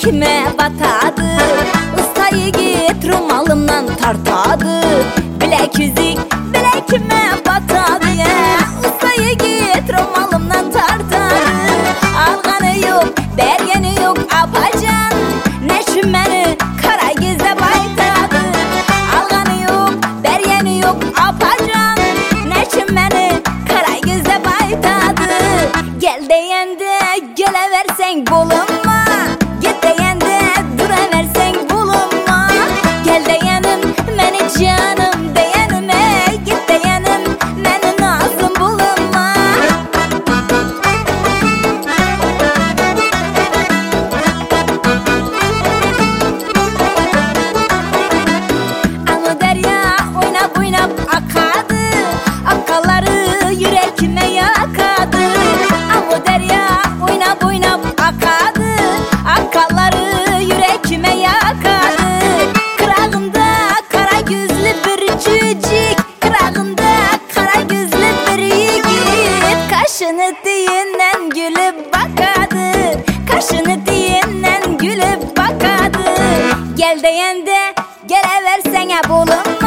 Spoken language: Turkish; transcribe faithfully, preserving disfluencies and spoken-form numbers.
bilekime batadı. Usta yigit rumalımdan tartadı. Bilek yüzük bilekime batadı ya. Usta yigit rumalımdan tartadı. Alganı yok, bergeni yok apacan. Neşim beni kara gözle baytadı. Alganı yok, bergeni yok apacan. Neşim beni kara gözle baytadı. Gel deyende geleversen bulunma. Git deyende duraversen bulunma. Gel deyenim beni canım deyenime. Git deyenim beni nazım bulunma. Ama derya oynap oynap akadı. Akaları yürekime yakadı. Ama derya oynap oynap akadı. Akaları yürekime yakadı. Kırağında kara gözlü bir çocuk. Kırağında kara gözlü bir yigit. Kaşını diyinden gülüp bakadı. Kaşını diyinden gülüp bakadı. Gel deyende geleversene bulunma.